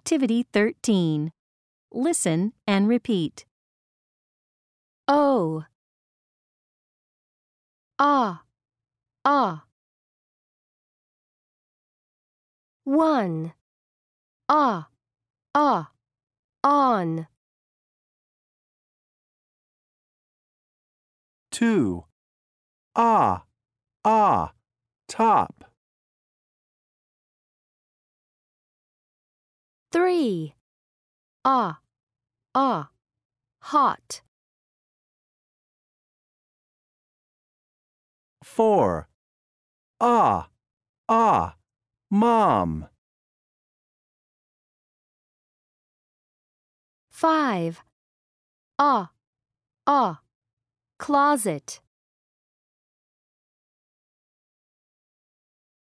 Activity 13. Listen and repeat. O, ah, ah. 1, ah, ah, on. 2. Ah, ah, top. 3, ah, ah, hot. 4. Ah, ah, mom. 5, ah, ah, closet.